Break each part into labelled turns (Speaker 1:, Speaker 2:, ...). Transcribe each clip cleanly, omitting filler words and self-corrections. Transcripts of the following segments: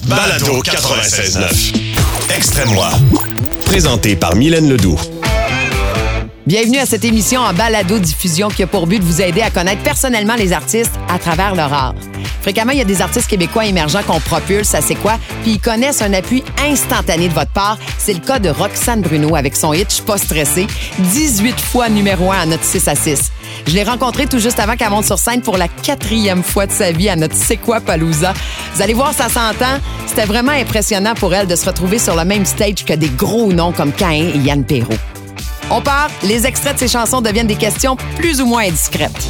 Speaker 1: Balado 96.9. Extrême-moi. Présenté par Mylène Ledoux.
Speaker 2: Bienvenue à cette émission en balado-diffusion qui a pour but de vous aider à connaître personnellement les artistes à travers leur art. Fréquemment, il y a des artistes québécois émergents qu'on propulse, ça c'est quoi? Puis ils connaissent un appui instantané de votre part. C'est le cas de Roxane Bruno avec son hit « Je suis pas stressée », 18 fois numéro 1 à notre 6 à 6. Je l'ai rencontrée tout juste avant qu'elle monte sur scène pour la 4e fois de sa vie à notre C'est quoi Palooza. Vous allez voir, ça s'entend. C'était vraiment impressionnant pour elle de se retrouver sur le même stage que des gros noms comme Caïn et Yann Perrault. On part, les extraits de ces chansons deviennent des questions plus ou moins indiscrètes.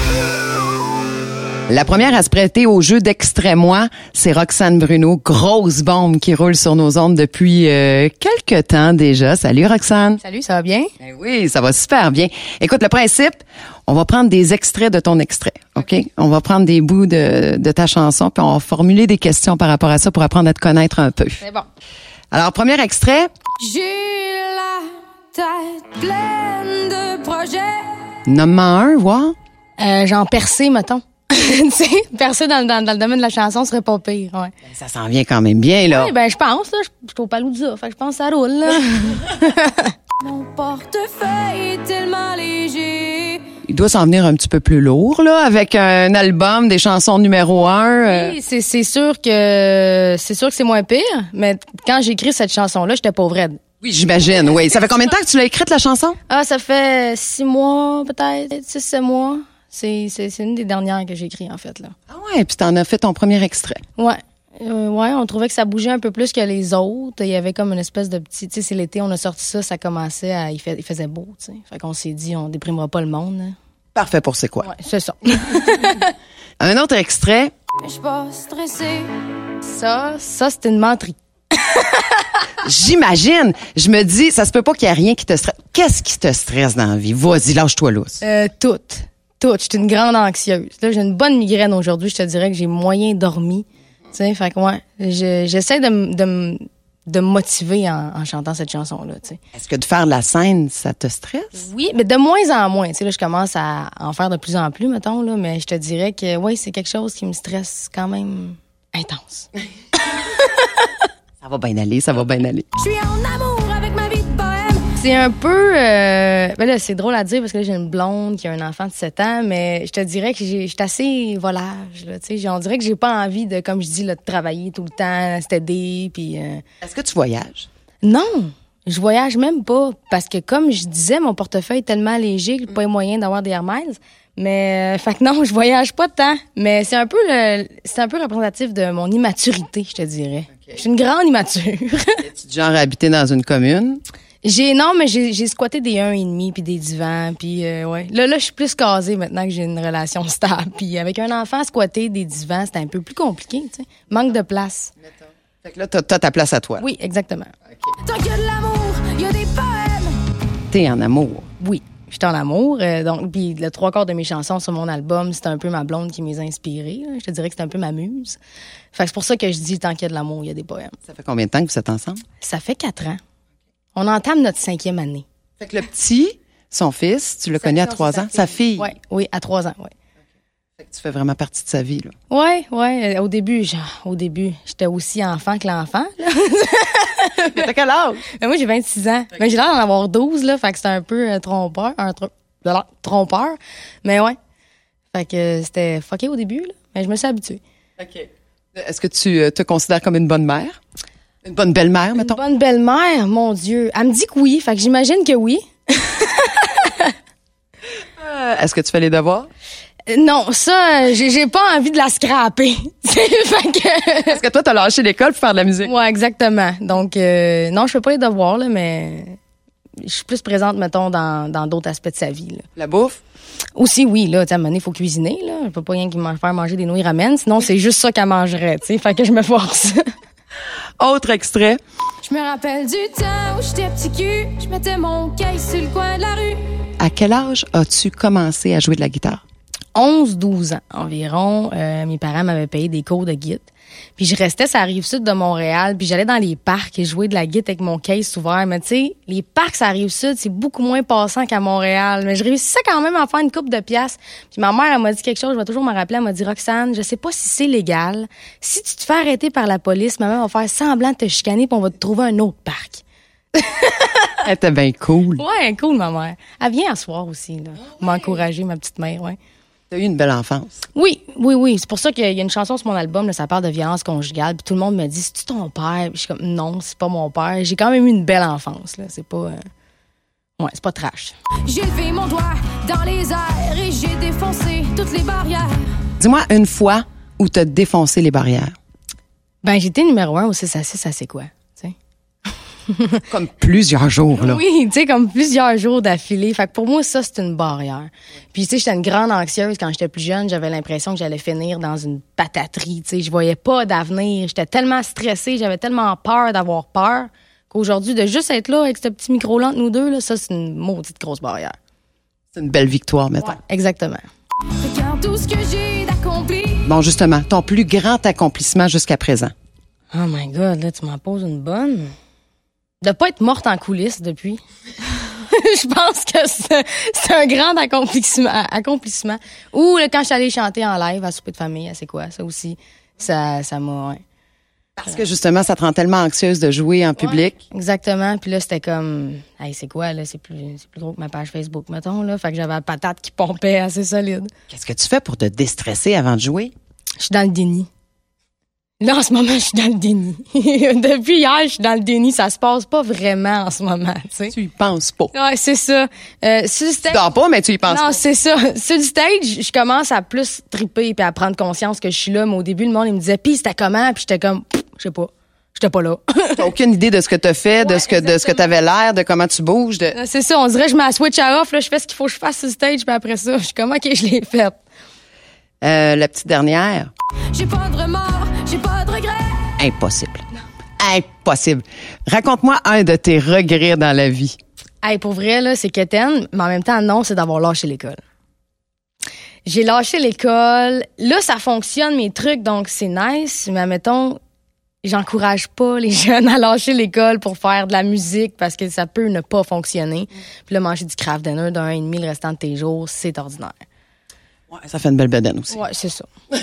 Speaker 2: La première à se prêter au jeu d'Extrait-moi, c'est Roxane Bruno, grosse bombe qui roule sur nos ondes depuis quelques temps déjà. Salut Roxane.
Speaker 3: Salut, ça va bien?
Speaker 2: Ben oui, ça va super bien. Écoute, le principe, on va prendre des extraits de ton extrait, OK? On va prendre des bouts de ta chanson, puis on va formuler des questions par rapport à ça pour apprendre à te connaître un peu.
Speaker 3: C'est bon.
Speaker 2: Alors, premier extrait.
Speaker 4: J'ai la tête pleine de projets.
Speaker 2: Nomme-moi un, voir.
Speaker 3: Genre percer, mettons. Tu sais, percer dans le domaine de la chanson serait pas pire, ouais.
Speaker 2: Ça s'en vient quand même bien, là.
Speaker 3: Oui, ben je pense, là. Je suis au Palooza, fait que je pense que ça roule, là.
Speaker 4: Mon portefeuille est tellement léger.
Speaker 2: Il doit s'en venir un petit peu plus lourd, là, avec un album, des chansons numéro 1.
Speaker 3: Oui, c'est sûr que c'est moins pire, mais quand j'ai écrit cette chanson-là, j'étais pauvre raide.
Speaker 2: Oui, j'imagine, oui. Ça fait combien de temps que tu l'as écrite, la chanson?
Speaker 3: Ah, ça fait 6 mois, peut-être, 6-7 mois. C'est une des dernières que j'ai écrites, en fait, là.
Speaker 2: Ah ouais, puis t'en as fait ton premier extrait.
Speaker 3: Ouais. Ouais, on trouvait que ça bougeait un peu plus que les autres. Il y avait comme une espèce de petit... Tu sais, c'est l'été, on a sorti ça commençait à... Il faisait beau, tu sais. Fait qu'on s'est dit, on déprimera pas le monde, hein.
Speaker 2: Parfait pour c'est quoi?
Speaker 3: Ouais, c'est ça.
Speaker 4: Un autre extrait. Je suis pas stressée.
Speaker 3: Ça, c'est une menterie.
Speaker 2: J'imagine. Je me dis, ça se peut pas qu'il y ait rien qui te stresse. Qu'est-ce qui te stresse dans la vie? Vas-y, lâche-toi lousse.
Speaker 3: Tout. Je suis une grande anxieuse. Là, j'ai une bonne migraine aujourd'hui. Je te dirais que j'ai moyen dormi. Tu sais, fait que ouais, j'essaie de me motiver en chantant cette chanson-là, tu sais.
Speaker 2: Est-ce que de faire de la scène, ça te stresse?
Speaker 3: Oui, mais de moins en moins. Tu sais, là, je commence à en faire de plus en plus, mettons, là, mais je te dirais que, oui, c'est quelque chose qui me stresse quand même intense.
Speaker 2: Ça va bien aller, ça va bien aller.
Speaker 4: Je suis en amour avec ma vie de bohème.
Speaker 3: C'est un peu... ben là, c'est drôle à dire parce que là, j'ai une blonde qui a un enfant de 7 ans, mais je te dirais que je suis assez volage, là, tu sais. On dirait que j'ai pas envie de, comme je dis, là, de travailler tout le temps, s'aider, puis...
Speaker 2: Est-ce que tu voyages?
Speaker 3: Non, je voyage même pas, parce que comme je disais, mon portefeuille est tellement léger qu'il n'y a pas moyen d'avoir des Air Miles. Mais, fait que non, je voyage pas tant. Mais c'est un peu représentatif de mon immaturité, je te dirais. Okay. Je suis une grande immature.
Speaker 2: Es-tu du genre à habiter dans une commune?
Speaker 3: Non, mais j'ai squatté des 1,5 puis des divans, puis ouais. Là, je suis plus casée maintenant que j'ai une relation stable. Puis avec un enfant, squatter des divans, c'était un peu plus compliqué, tu sais. Manque de place.
Speaker 2: Mettons. Fait que là, t'as ta place à toi.
Speaker 3: Oui, exactement.
Speaker 2: Okay.
Speaker 4: Tant qu'il y a de l'amour, il y a des poèmes.
Speaker 3: T'es en amour? Oui. Je suis en amour, donc puis le 3/4 de mes chansons sur mon album, c'est un peu ma blonde qui m'les a inspirées. Là. Je te dirais que c'est un peu ma muse. Fait que c'est pour ça que je dis tant qu'il y a de l'amour, il y a des poèmes.
Speaker 2: Ça fait combien de temps que vous êtes ensemble?
Speaker 3: Ça fait 4 ans. On entame notre 5e année.
Speaker 2: Fait que le petit, son fils, tu le connais à 3 ans? Sa fille?
Speaker 3: Oui, à 3 ans, oui.
Speaker 2: Fait que tu fais vraiment partie de sa vie, là.
Speaker 3: Oui. Au début, j'étais aussi enfant que l'enfant, là.
Speaker 2: Mais t'as quel âge?
Speaker 3: Ben moi, j'ai 26 ans. Okay. Mais j'ai l'air d'en avoir 12, là. Fait que c'était un peu trompeur. Trompeur. Mais ouais. Fait que c'était fucké au début, là. Mais je me suis habituée.
Speaker 2: OK. Est-ce que tu te considères comme une bonne mère? Une bonne belle-mère, mettons?
Speaker 3: Une bonne belle-mère, mon Dieu. Elle me dit que oui. Fait que j'imagine que oui.
Speaker 2: Est-ce que tu fais les devoirs?
Speaker 3: Non, ça, j'ai pas envie de la scraper.
Speaker 2: Est-ce que toi, t'as lâché l'école pour faire de la musique?
Speaker 3: Ouais, exactement. Donc, non, je fais pas les devoirs, là, mais je suis plus présente, mettons, dans d'autres aspects de sa vie, là.
Speaker 2: La bouffe?
Speaker 3: Aussi, oui, là, tu sais, à un moment donné, il faut cuisiner, là. Je peux pas rien qui me faire manger des nouilles ramen, sinon c'est juste ça qu'elle mangerait, tu sais. Fait que je me force.
Speaker 2: Autre extrait.
Speaker 4: Je me rappelle du temps où j'étais petit cul, je mettais mon caille sur le coin de la rue.
Speaker 2: À quel âge as-tu commencé à jouer de la guitare?
Speaker 3: 11-12 ans environ, mes parents m'avaient payé des cours de guitare. Puis je restais sur la Rive-Sud de Montréal, puis j'allais dans les parcs et jouer de la guitare avec mon case ouvert. Mais tu sais, les parcs sur la Rive-Sud, c'est beaucoup moins passant qu'à Montréal. Mais je réussissais quand même à faire une couple de piastres. Puis ma mère, elle m'a dit quelque chose, je vais toujours me rappeler, elle m'a dit « Roxane, je sais pas si c'est légal. Si tu te fais arrêter par la police, maman va faire semblant de te chicaner puis on va te trouver un autre parc. »
Speaker 2: Elle était bien cool.
Speaker 3: Ouais, cool, ma mère. Elle vient à soir aussi, là. M'encourager, ma petite mère, ouais.
Speaker 2: T'as eu une belle enfance.
Speaker 3: Oui. C'est pour ça qu'il y a une chanson sur mon album, là, ça parle de violence conjugale. Puis tout le monde me dit, c'est-tu ton père? Puis je suis comme, non, c'est pas mon père. J'ai quand même eu une belle enfance, là. C'est pas... Ouais, c'est pas trash.
Speaker 5: J'ai levé mon doigt dans les airs et j'ai défoncé toutes les barrières.
Speaker 2: Dis-moi une fois où t'as défoncé les barrières.
Speaker 3: Ben, j'étais numéro 1 au 6 à 6, ça c'est quoi?
Speaker 2: Comme plusieurs jours, là.
Speaker 3: Oui, tu sais, comme plusieurs jours d'affilée. Fait que pour moi, ça, c'est une barrière. Puis, tu sais, j'étais une grande anxieuse quand j'étais plus jeune. J'avais l'impression que j'allais finir dans une pataterie. Tu sais, je voyais pas d'avenir. J'étais tellement stressée, j'avais tellement peur d'avoir peur qu'aujourd'hui, de juste être là avec ce petit micro-là entre nous deux, là, ça, c'est une maudite grosse barrière.
Speaker 2: C'est une belle victoire, mettons.
Speaker 3: Ouais, exactement.
Speaker 5: Regarde tout ce que j'ai d'accompli.
Speaker 2: Bon, justement, ton plus grand accomplissement jusqu'à présent.
Speaker 3: Oh my God, là, tu m'en poses une bonne. De pas être morte en coulisses depuis. Je pense que c'est un grand accomplissement. Ou là, quand je suis allée chanter en live à souper de famille, c'est quoi? Ça aussi, ça m'a... Ouais.
Speaker 2: Parce que justement, ça te rend tellement anxieuse de jouer en public.
Speaker 3: Ouais, exactement. Puis là, c'était comme... Hey, c'est quoi, là? C'est plus gros que ma page Facebook, mettons, là. Fait que j'avais la patate qui pompait assez solide.
Speaker 2: Qu'est-ce que tu fais pour te déstresser avant de jouer?
Speaker 3: Je suis dans le déni. Là, en ce moment, je suis dans le déni. Depuis hier, je suis dans le déni. Ça se passe pas vraiment en ce moment, tu sais.
Speaker 2: Tu y penses pas.
Speaker 3: Ouais, c'est ça. Sur le stage...
Speaker 2: Tu dors pas, mais tu y penses pas.
Speaker 3: Non, c'est ça. Sur le stage, je commence à plus triper puis à prendre conscience que je suis là. Mais au début, le monde, il me disait, pis c'était comment? Puis j'étais comme, je sais pas. J'étais pas là.
Speaker 2: T'as aucune idée de ce que t'as fait, de ce que t'avais l'air, de comment tu bouges.
Speaker 3: C'est ça. On dirait que je mets la switch à off, là. Je fais ce qu'il faut que je fasse sur le stage, puis après ça, je suis comme, OK, je l'ai faite.
Speaker 2: La petite dernière.
Speaker 5: J'ai pas de remords, j'ai pas de regrets.
Speaker 2: Impossible. Impossible. Raconte-moi un de tes regrets dans la vie.
Speaker 3: Hey, pour vrai, là, c'est quétaine, mais en même temps, non, c'est d'avoir lâché l'école. J'ai lâché l'école. Là, ça fonctionne, mes trucs, donc c'est nice. Mais admettons, j'encourage pas les jeunes à lâcher l'école pour faire de la musique parce que ça peut ne pas fonctionner. Puis là, manger du craft dinner d'un et demi le restant de tes jours, c'est ordinaire.
Speaker 2: Ouais, ça fait une belle bedaine aussi.
Speaker 3: Ouais, c'est ça.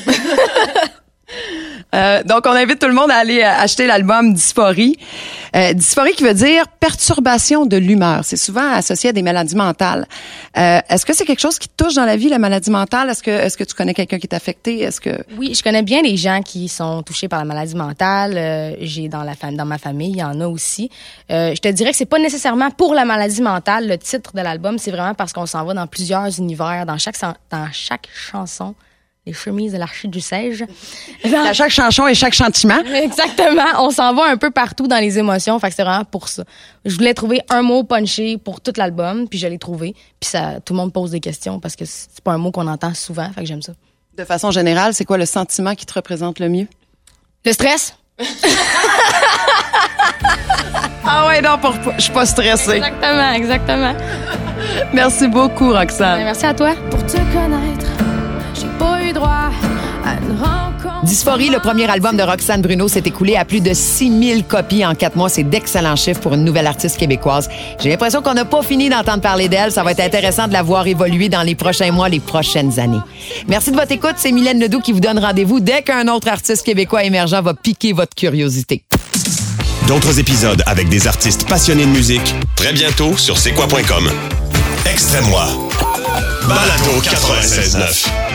Speaker 2: Donc, on invite tout le monde à aller acheter l'album Dysphorie. Dysphorie qui veut dire perturbation de l'humeur. C'est souvent associé à des maladies mentales. Est-ce que c'est quelque chose qui te touche dans la vie, la maladie mentale? Est-ce que tu connais quelqu'un qui est affecté?
Speaker 3: Oui, je connais bien les gens qui sont touchés par la maladie mentale. J'ai dans ma famille, il y en a aussi. Je te dirais que c'est pas nécessairement pour la maladie mentale. Le titre de l'album, c'est vraiment parce qu'on s'en va dans plusieurs univers, dans chaque chanson. Les chemises de l'archi du Sège.
Speaker 2: À chaque chanson et chaque sentiment.
Speaker 3: Exactement. On s'en va un peu partout dans les émotions. Fait que c'est vraiment pour ça. Je voulais trouver un mot punché pour tout l'album, puis je l'ai trouvé. Puis ça, tout le monde pose des questions parce que c'est pas un mot qu'on entend souvent. Fait que j'aime ça.
Speaker 2: De façon générale, c'est quoi le sentiment qui te représente le mieux?
Speaker 3: Le stress.
Speaker 2: Ah ouais, non, je suis pas stressée.
Speaker 3: Exactement.
Speaker 2: Merci beaucoup, Roxane.
Speaker 3: Merci à toi.
Speaker 5: Pour te connaître, j'ai pas eu droit à une rencontre.
Speaker 2: Dysphorie, le premier album de Roxane Bruno, s'est écoulé à plus de 6000 copies en 4 mois. C'est d'excellents chiffres pour une nouvelle artiste québécoise. J'ai l'impression qu'on n'a pas fini d'entendre parler d'elle. Ça va être intéressant de la voir évoluer dans les prochains mois, les prochaines années. Merci de votre écoute. C'est Mylène Ledoux qui vous donne rendez-vous dès qu'un autre artiste québécois émergent va piquer votre curiosité.
Speaker 1: D'autres épisodes avec des artistes passionnés de musique, très bientôt sur c'est quoi.com. Extrême-moi. Balado 96.9.